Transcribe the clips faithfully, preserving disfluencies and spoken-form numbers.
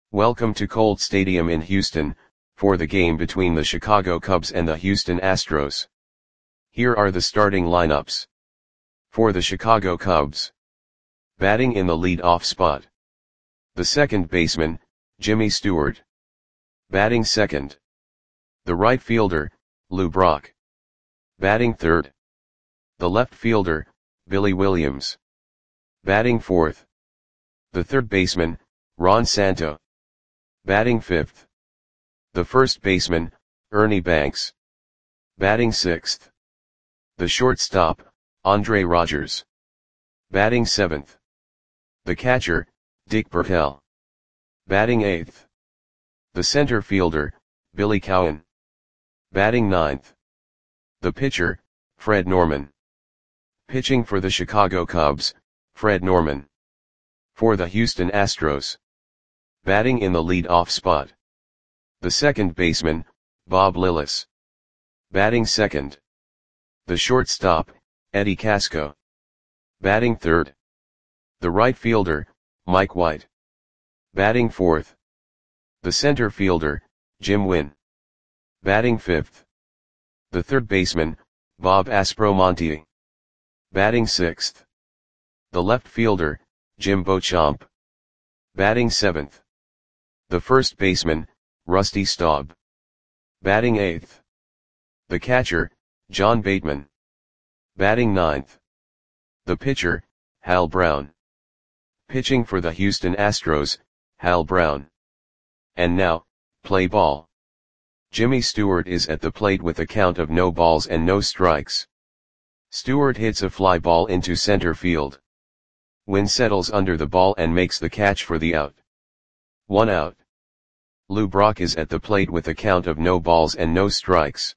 Welcome to Colt Stadium in Houston, for the game between the Chicago Cubs and the Houston Astros. Here are the starting lineups. For the Chicago Cubs. Batting in the lead-off spot. The second baseman, Jimmy Stewart. Batting second. The right fielder, Lou Brock. Batting third. The left fielder, Billy Williams. Batting fourth. The third baseman, Ron Santo. Batting fifth. The first baseman, Ernie Banks. Batting sixth. The shortstop, Andre Rogers. Batting seventh. The catcher, Dick Bertel. Batting eighth. The center fielder, Billy Cowan. Batting ninth. The pitcher, Fred Norman. Pitching for the Chicago Cubs, Fred Norman. For the Houston Astros. Batting in the lead-off spot. The second baseman, Bob Lillis. Batting second. The shortstop, Eddie Casco. Batting third. The right fielder, Mike White. Batting fourth. The center fielder, Jim Wynn. Batting fifth. The third baseman, Bob Aspromonte. Batting sixth. The left fielder, Jim Beauchamp. Batting seventh. The first baseman, Rusty Staub. Batting eighth. The catcher, John Bateman. Batting ninth. The pitcher, Hal Brown. Pitching for the Houston Astros, Hal Brown. And now, play ball. Jimmy Stewart is at the plate with a count of no balls and no strikes. Stewart hits a fly ball into center field. Wynn settles under the ball and makes the catch for the out. One out. Lou Brock is at the plate with a count of no balls and no strikes.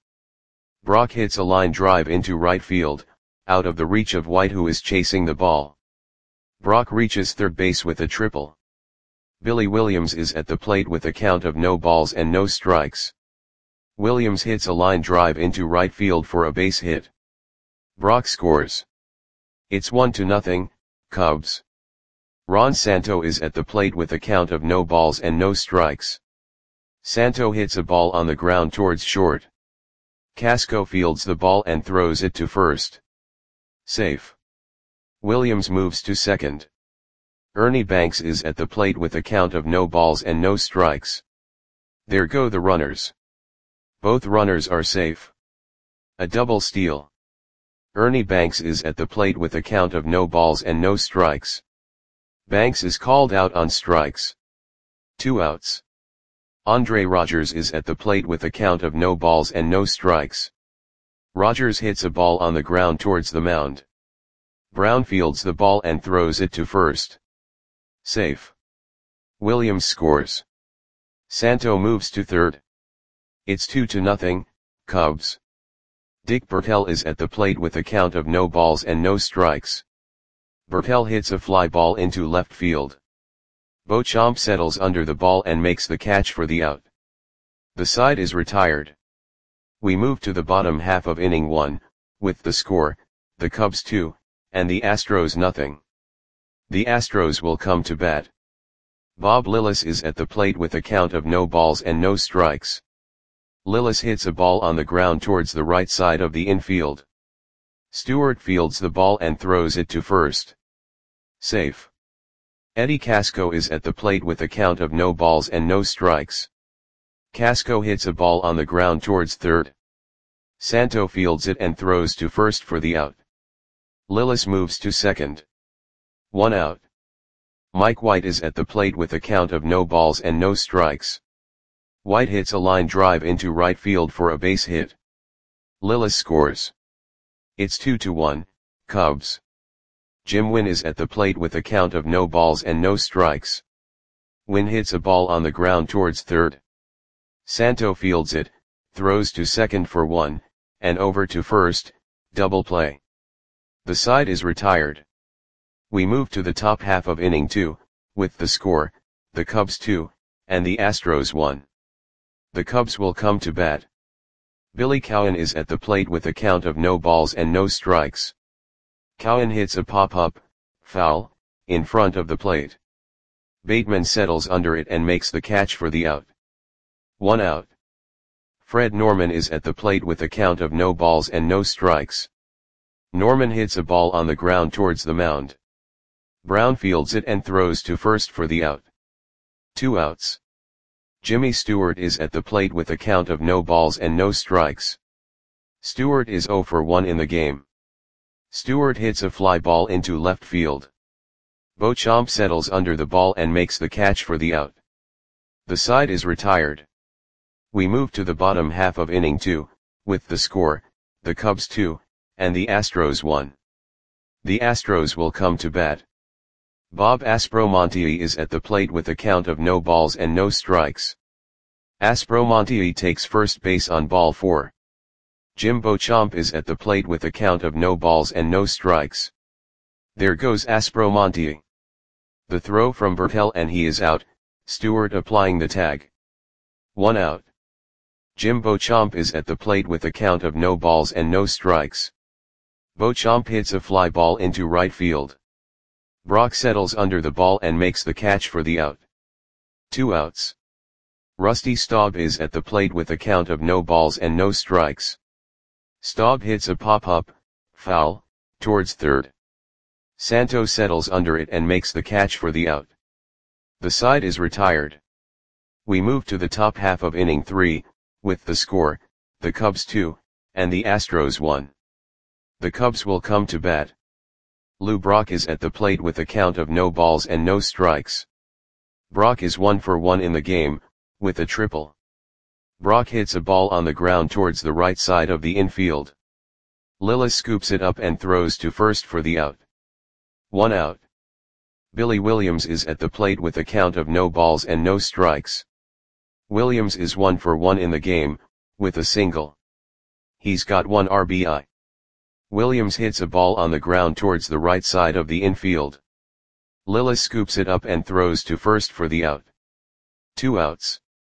Brock hits a line drive into right field, out of the reach of White, who is chasing the ball. Brock reaches third base with a triple. Billy Williams is at the plate with a count of no balls and no strikes. Williams hits a line drive into right field for a base hit. Brock scores. It's one to nothing, Cubs. Ron Santo is at the plate with a count of no balls and no strikes. Santo hits a ball on the ground towards short. Casco fields the ball and throws it to first. Safe. Williams moves to second. Ernie Banks is at the plate with a count of no balls and no strikes. There go the runners. Both runners are safe. A double steal. Ernie Banks is at the plate with a count of no balls and no strikes. Banks is called out on strikes. Two outs. Andre Rogers is at the plate with a count of no balls and no strikes. Rogers hits a ball on the ground towards the mound. Brown fields the ball and throws it to first. Safe. Williams scores. Santo moves to third. It's two to nothing, Cubs. Dick Bertel is at the plate with a count of no balls and no strikes. Bertel hits a fly ball into left field. Beauchamp settles under the ball and makes the catch for the out. The side is retired. We move to the bottom half of inning one, with the score, the Cubs two, and the Astros nothing. The Astros will come to bat. Bob Lillis is at the plate with a count of no balls and no strikes. Lillis hits a ball on the ground towards the right side of the infield. Stewart fields the ball and throws it to first. Safe. Eddie Casco is at the plate with a count of no balls and no strikes. Casco hits a ball on the ground towards third. Santo fields it and throws to first for the out. Lillis moves to second. One out. Mike White is at the plate with a count of no balls and no strikes. White hits a line drive into right field for a base hit. Lillis scores. It's two to one, Cubs. Jim Wynn is at the plate with a count of no balls and no strikes. Wynn hits a ball on the ground towards third. Santo fields it, throws to second for one, and over to first, double play. The side is retired. We move to the top half of inning two, with the score, the Cubs two, and the Astros one. The Cubs will come to bat. Billy Cowan is at the plate with a count of no balls and no strikes. Cowan hits a pop-up, foul, in front of the plate. Bateman settles under it and makes the catch for the out. One out. Fred Norman is at the plate with a count of no balls and no strikes. Norman hits a ball on the ground towards the mound. Brown fields it and throws to first for the out. Two outs. Jimmy Stewart is at the plate with a count of no balls and no strikes. Stewart is oh for one in the game. Stewart hits a fly ball into left field. Beauchamp settles under the ball and makes the catch for the out. The side is retired. We move to the bottom half of inning two, with the score, the Cubs two, and the Astros one. The Astros will come to bat. Bob Aspromonte is at the plate with a count of no balls and no strikes. Aspromonte takes first base on ball four. Jim Beauchamp is at the plate with a count of no balls and no strikes. There goes Aspromonte. The throw from Bertel and he is out, Stewart applying the tag. One out. Jim Beauchamp is at the plate with a count of no balls and no strikes. Beauchamp hits a fly ball into right field. Brock settles under the ball and makes the catch for the out. Two outs. Rusty Staub is at the plate with a count of no balls and no strikes. Staub hits a pop-up, foul, towards third. Santo settles under it and makes the catch for the out. The side is retired. We move to the top half of inning three, with the score, the Cubs two, and the Astros one. The Cubs will come to bat. Lou Brock is at the plate with a count of no balls and no strikes. Brock is one for one in the game, with a triple. Brock hits a ball on the ground towards the right side of the infield. Lillis scoops it up and throws to first for the out. One out. Billy Williams is at the plate with a count of no balls and no strikes. Williams is one for one in the game, with a single. He's got one R B I. Williams hits a ball on the ground towards the right side of the infield. Lillis scoops it up and throws to first for the out. Two outs.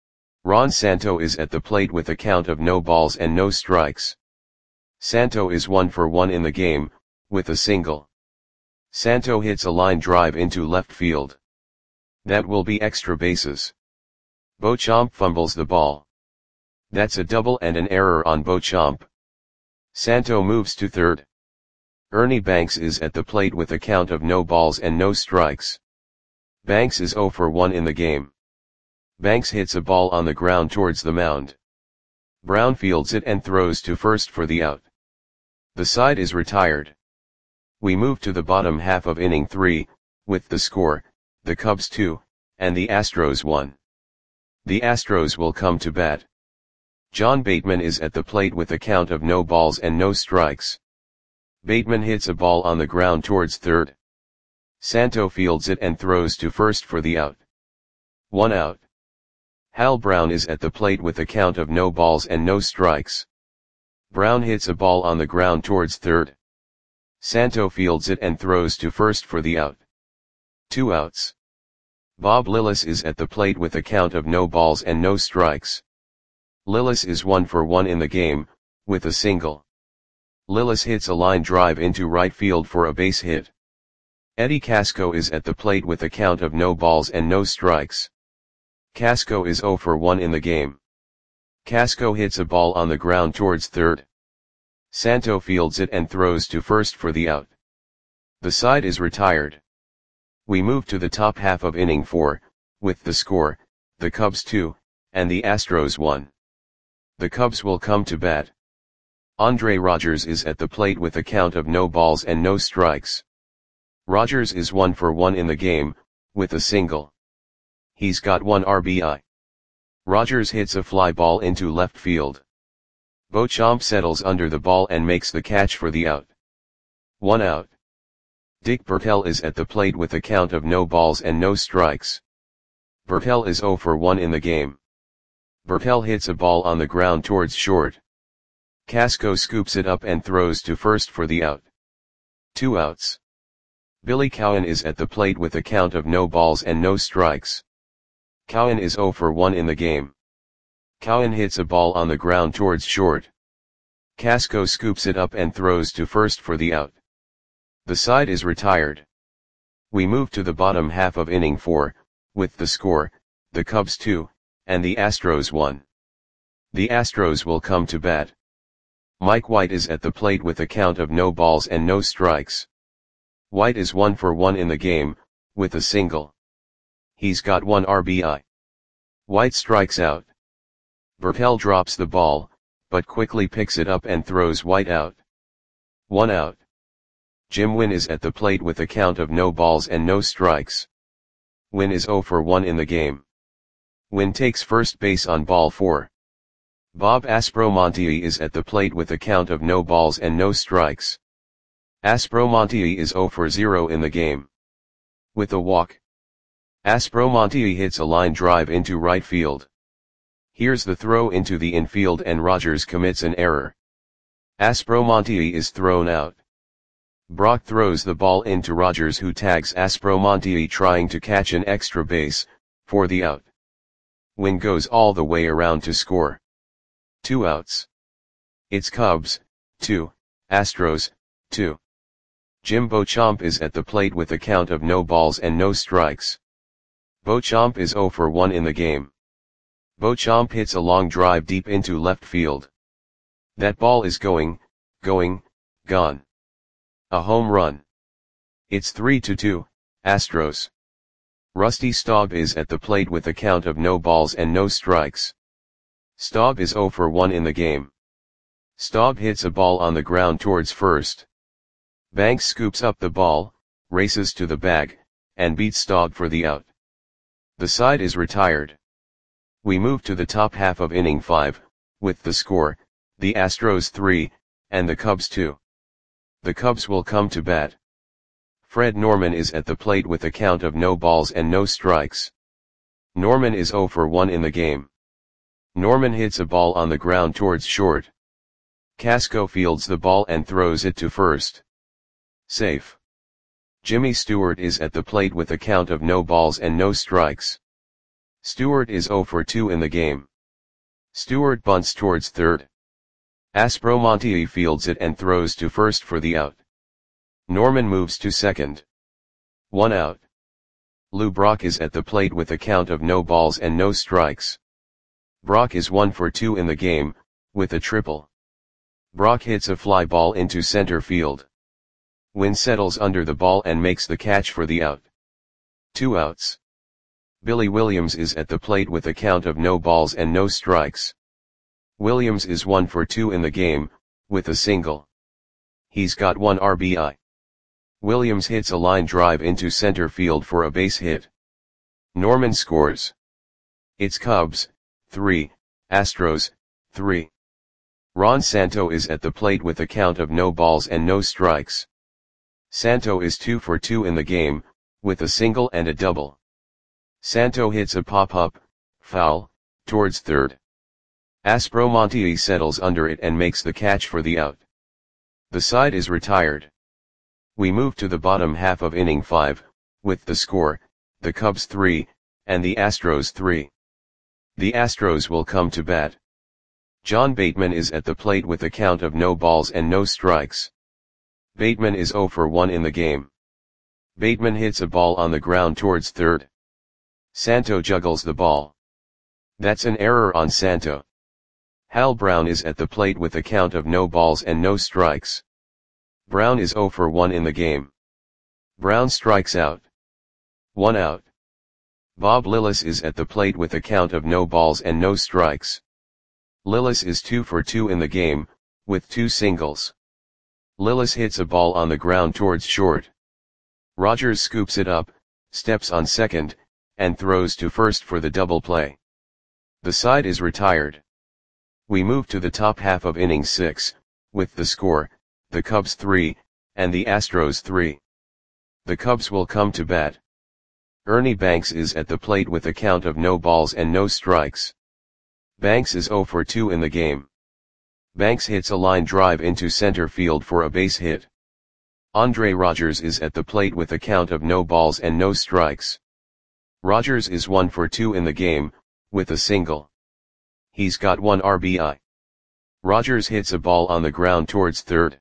Ron Santo is at the plate with a count of no balls and no strikes. Santo is one for one in the game, with a single. Santo hits a line drive into left field. That will be extra bases. Beauchamp fumbles the ball. That's a double and an error on Beauchamp. Santo moves to third. Ernie Banks is at the plate with a count of no balls and no strikes. Banks is oh for one in the game. Banks hits a ball on the ground towards the mound. Brown fields it and throws to first for the out. The side is retired. We move to the bottom half of inning three, with the score, the Cubs two, and the Astros one. The Astros will come to bat. John Bateman is at the plate with a count of no balls and no strikes. Bateman hits a ball on the ground towards third. Santo fields it and throws to first for the out. One out. Hal Brown is at the plate with a count of no balls and no strikes. Brown hits a ball on the ground towards third. Santo fields it and throws to first for the out. Two outs. Bob Lillis is at the plate with a count of no balls and no strikes. Lillis is one for one in the game, with a single. Lillis hits a line drive into right field for a base hit. Eddie Casco is at the plate with a count of no balls and no strikes. Casco is oh for one in the game. Casco hits a ball on the ground towards third. Santo fields it and throws to first for the out. The side is retired. We move to the top half of inning four, with the score, the Cubs two, and the Astros one. The Cubs will come to bat. Andre Rogers is at the plate with a count of no balls and no strikes. Rogers is one for one in the game, with a single. He's got one R B I. Rogers hits a fly ball into left field. Beauchamp settles under the ball and makes the catch for the out. One out. Dick Bertel is at the plate with a count of no balls and no strikes. Bertel is oh for one in the game. Bertel hits a ball on the ground towards short. Casco scoops it up and throws to first for the out. Two outs. Billy Cowan is at the plate with a count of no balls and no strikes. Cowan is oh for one in the game. Cowan hits a ball on the ground towards short. Casco scoops it up and throws to first for the out. The side is retired. We move to the bottom half of inning four, with the score, the Cubs two, and the Astros one. The Astros will come to bat. Mike White is at the plate with a count of no balls and no strikes. White is one for one in the game, with a single. He's got one R B I. White strikes out. Burpell drops the ball, but quickly picks it up and throws White out. One out. Jim Wynn is at the plate with a count of no balls and no strikes. Wynn is zero for one in the game. Wynn takes first base on ball four. Bob Aspromonte is at the plate with a count of no balls and no strikes. Aspromonte is zero for zero in the game. With a walk, Aspromonte hits a line drive into right field. Here's the throw into the infield and Rogers commits an error. Aspromonte is thrown out. Brock throws the ball into Rogers, who tags Aspromonte trying to catch an extra base, for the out. Wynn goes all the way around to score. Two outs. It's Cubs, two, Astros, two. Jim Beauchamp is at the plate with a count of no balls and no strikes. Beauchamp is zero for one in the game. Beauchamp hits a long drive deep into left field. That ball is going, going, gone. A home run. It's three to two, Astros. Rusty Staub is at the plate with a count of no balls and no strikes. Staub is zero for one in the game. Staub hits a ball on the ground towards first. Banks scoops up the ball, races to the bag, and beats Staub for the out. The side is retired. We move to the top half of inning five, with the score, the Astros three, and the Cubs two. The Cubs will come to bat. Fred Norman is at the plate with a count of no balls and no strikes. Norman is zero for one in the game. Norman hits a ball on the ground towards short. Casco fields the ball and throws it to first. Safe. Jimmy Stewart is at the plate with a count of no balls and no strikes. Stewart is zero for two in the game. Stewart bunts towards third. Aspromonte fields it and throws to first for the out. Norman moves to second. One out. Lou Brock is at the plate with a count of no balls and no strikes. Brock is one for two in the game, with a triple. Brock hits a fly ball into center field. Wynn settles under the ball and makes the catch for the out. Two outs. Billy Williams is at the plate with a count of no balls and no strikes. Williams is one for two in the game, with a single. He's got one R B I. Williams hits a line drive into center field for a base hit. Norman scores. It's Cubs, three, Astros, three. Ron Santo is at the plate with a count of no balls and no strikes. Santo is two for two in the game, with a single and a double. Santo hits a pop-up, foul, towards third. Aspromonte settles under it and makes the catch for the out. The side is retired. We move to the bottom half of inning five, with the score, the Cubs three, and the Astros three. The Astros will come to bat. John Bateman is at the plate with a count of no balls and no strikes. Bateman is zero for one in the game. Bateman hits a ball on the ground towards third. Santo juggles the ball. That's an error on Santo. Hal Brown is at the plate with a count of no balls and no strikes. Brown is zero for one in the game. Brown strikes out. One out. Bob Lillis is at the plate with a count of no balls and no strikes. Lillis is two for two in the game, with two singles. Lillis hits a ball on the ground towards short. Rogers scoops it up, steps on second, and throws to first for the double play. The side is retired. We move to the top half of inning six, with the score, the Cubs three, and the Astros three. The Cubs will come to bat. Ernie Banks is at the plate with a count of no balls and no strikes. Banks is zero for two in the game. Banks hits a line drive into center field for a base hit. Andre Rogers is at the plate with a count of no balls and no strikes. Rogers is one for two in the game, with a single. He's got one R B I. Rogers hits a ball on the ground towards third.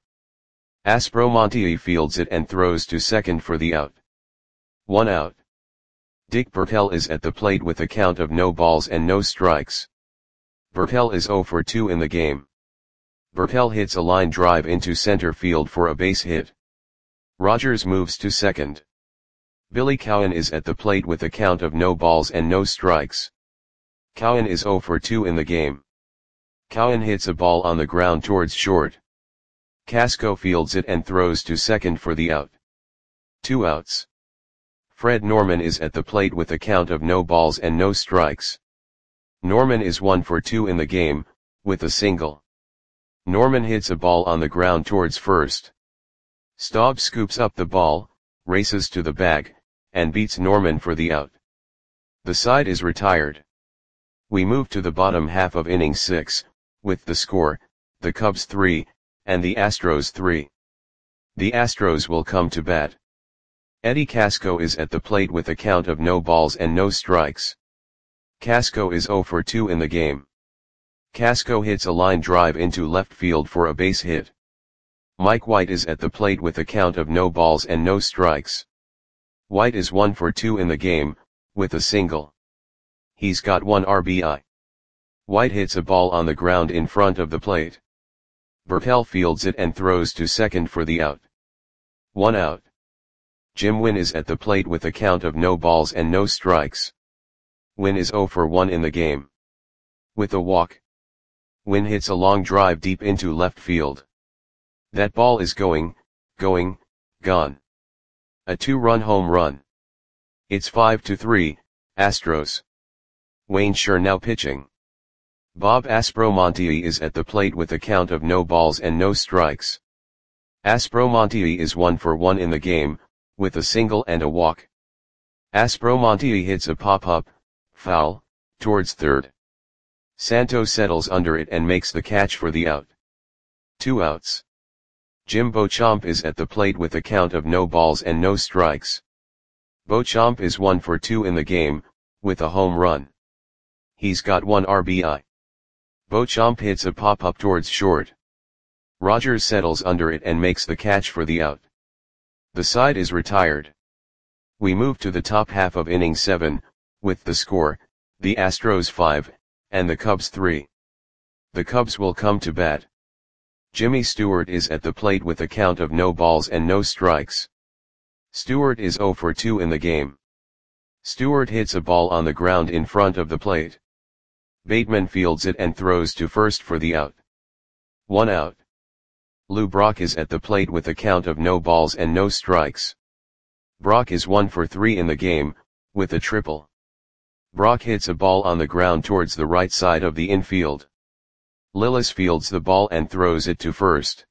Aspromonte fields it and throws to second for the out. One out. Dick Bertel is at the plate with a count of no balls and no strikes. Bertel is zero for two in the game. Bertel hits a line drive into center field for a base hit. Rogers moves to second. Billy Cowan is at the plate with a count of no balls and no strikes. Cowan is zero for two in the game. Cowan hits a ball on the ground towards short. Casco fields it and throws to second for the out. Two outs. Fred Norman is at the plate with a count of no balls and no strikes. Norman is one for two in the game, with a single. Norman hits a ball on the ground towards first. Staub scoops up the ball, races to the bag, and beats Norman for the out. The side is retired. We move to the bottom half of inning six, with the score, the Cubs three, and the Astros three. The Astros will come to bat. Eddie Casco is at the plate with a count of no balls and no strikes. Casco is zero for two in the game. Casco hits a line drive into left field for a base hit. Mike White is at the plate with a count of no balls and no strikes. White is one for two in the game, with a single. He's got one R B I. White hits a ball on the ground in front of the plate. Bertel fields it and throws to second for the out. One out. Jim Wynn is at the plate with a count of no balls and no strikes. Wynn is zero for one in the game. With a walk. Wynn hits a long drive deep into left field. That ball is going, going, gone. A two-run home run. It's five to three, Astros. Wayne Scher now pitching. Bob Aspromonte is at the plate with a count of no balls and no strikes. Aspromonte is one for one in the game, with a single and a walk. Aspromonte hits a pop-up, foul, towards third. Santo settles under it and makes the catch for the out. Two outs. Jim Beauchamp is at the plate with a count of no balls and no strikes. Beauchamp is one for two in the game, with a home run. He's got one R B I. Beauchamp hits a pop-up towards short. Rogers settles under it and makes the catch for the out. The side is retired. We move to the top half of inning seven, with the score, the Astros five, and the Cubs three. The Cubs will come to bat. Jimmy Stewart is at the plate with a count of no balls and no strikes. Stewart is zero for two in the game. Stewart hits a ball on the ground in front of the plate. Bateman fields it and throws to first for the out. One out. Lou Brock is at the plate with a count of no balls and no strikes. Brock is one for three in the game, with a triple. Brock hits a ball on the ground towards the right side of the infield. Lillis fields the ball and throws it to first.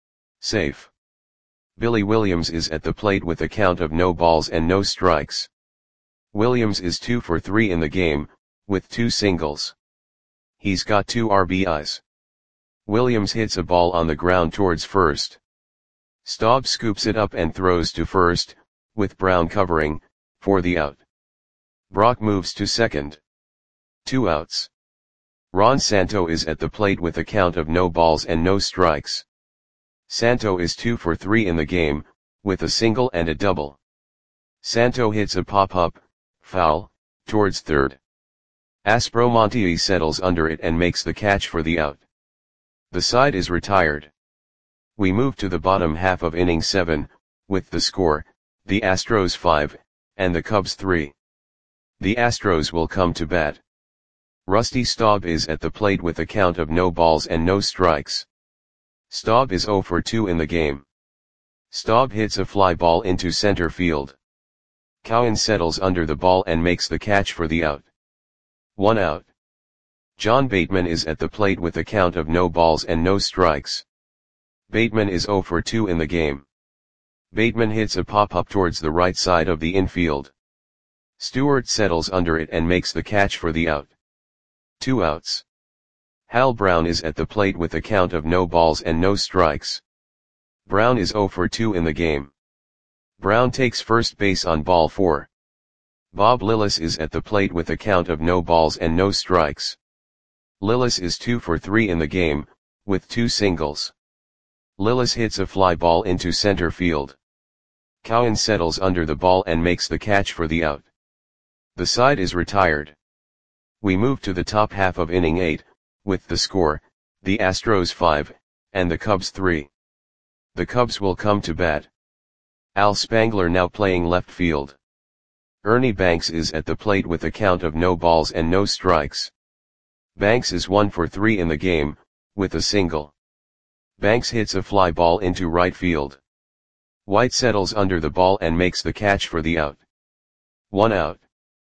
Safe. Billy Williams is at the plate with a count of no balls and no strikes. Williams is two for three in the game, with two singles. He's got two R B Is. Williams hits a ball on the ground towards first. Staub scoops it up and throws to first, with Brown covering, for the out. Brock moves to second. Two outs. Ron Santo is at the plate with a count of no balls and no strikes. Santo is two for three in the game, with a single and a double. Santo hits a pop-up, foul, towards third. Aspromonte settles under it and makes the catch for the out. The side is retired. We move to the bottom half of inning seven, with the score, the Astros five, and the Cubs three. The Astros will come to bat. Rusty Staub is at the plate with a count of no balls and no strikes. Staub is zero for two in the game. Staub hits a fly ball into center field. Cowan settles under the ball and makes the catch for the out. One out. John Bateman is at the plate with a count of no balls and no strikes. Bateman is zero for two in the game. Bateman hits a pop-up towards the right side of the infield. Stewart settles under it and makes the catch for the out. Two outs. Hal Brown is at the plate with a count of no balls and no strikes. Brown is zero for two in the game. Brown takes first base on ball four. Bob Lillis is at the plate with a count of no balls and no strikes. Lillis is two for three in the game, with two singles. Lillis hits a fly ball into center field. Cowan settles under the ball and makes the catch for the out. The side is retired. We move to the top half of inning eight, with the score, the Astros five, and the Cubs three. The Cubs will come to bat. Al Spangler now playing left field. Ernie Banks is at the plate with a count of no balls and no strikes. Banks is one for three in the game, with a single. Banks hits a fly ball into right field. White settles under the ball and makes the catch for the out. One out.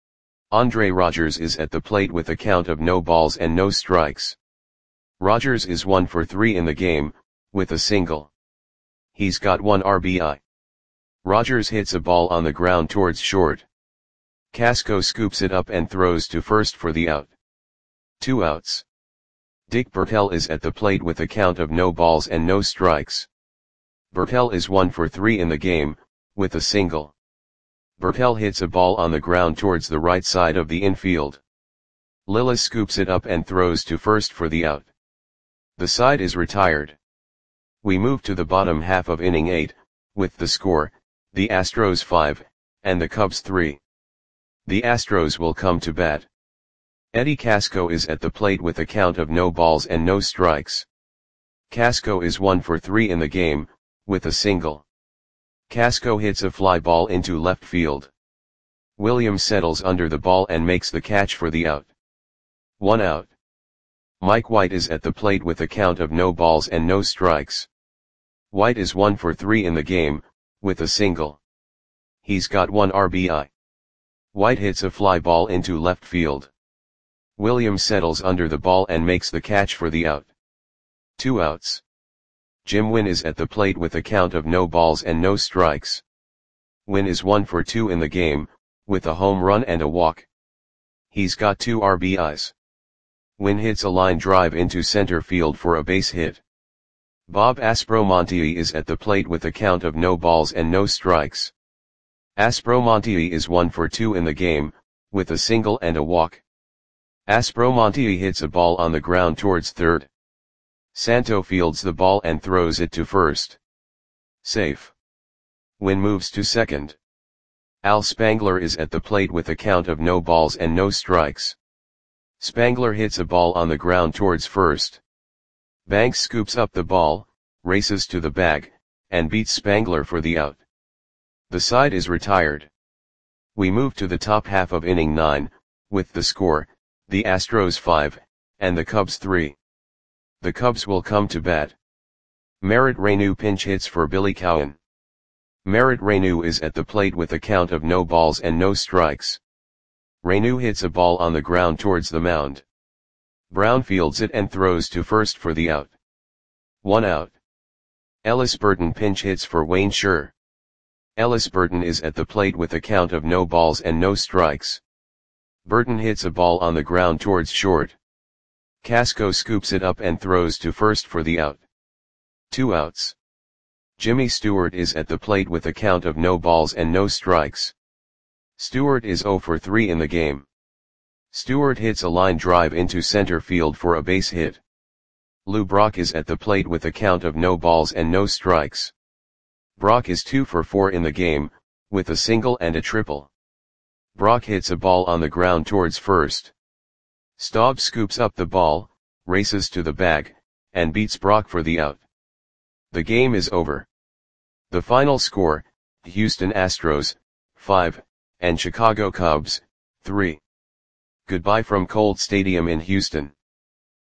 Andre Rogers is at the plate with a count of no balls and no strikes. Rogers is one for three in the game, with a single. He's got one R B I. Rogers hits a ball on the ground towards short. Casco scoops it up and throws to first for the out. Two outs. Dick Bertel is at the plate with a count of no balls and no strikes. Bertel is one for three in the game, with a single. Bertel hits a ball on the ground towards the right side of the infield. Lillis scoops it up and throws to first for the out. The side is retired. We move to the bottom half of inning eight, with the score, the Astros five, and the Cubs three. The Astros will come to bat. Eddie Casco is at the plate with a count of no balls and no strikes. Casco is one for three in the game, with a single. Casco hits a fly ball into left field. Williams settles under the ball and makes the catch for the out. One out. Mike White is at the plate with a count of no balls and no strikes. White is one for three in the game, with a single. He's got one R B I. White hits a fly ball into left field. Williams settles under the ball and makes the catch for the out. Two outs. Jim Wynn is at the plate with a count of no balls and no strikes. Wynn is one for two in the game, with a home run and a walk. He's got two R B Is. Wynn hits a line drive into center field for a base hit. Bob Aspromonte is at the plate with a count of no balls and no strikes. Aspromonte is one for two in the game, with a single and a walk. Aspromonte hits a ball on the ground towards third. Santo fields the ball and throws it to first. Safe. Wynn moves to second. Al Spangler is at the plate with a count of no balls and no strikes. Spangler hits a ball on the ground towards first. Banks scoops up the ball, races to the bag, and beats Spangler for the out. The side is retired. We move to the top half of inning nine, with the score, the Astros five, and the Cubs three. The Cubs will come to bat. Merritt Reyneau pinch hits for Billy Cowan. Merritt Reyneau is at the plate with a count of no balls and no strikes. Reyneau hits a ball on the ground towards the mound. Brown fields it and throws to first for the out. One out. Ellis Burton pinch hits for Wayne Scher. Ellis Burton is at the plate with a count of no balls and no strikes. Burton hits a ball on the ground towards short. Casco scoops it up and throws to first for the out. Two outs. Jimmy Stewart is at the plate with a count of no balls and no strikes. Stewart is zero for three in the game. Stewart hits a line drive into center field for a base hit. Lou Brock is at the plate with a count of no balls and no strikes. Brock is two for four in the game, with a single and a triple. Brock hits a ball on the ground towards first. Staub scoops up the ball, races to the bag, and beats Brock for the out. The game is over. The final score, Houston Astros, five, and Chicago Cubs, three. Goodbye from Colt Stadium in Houston.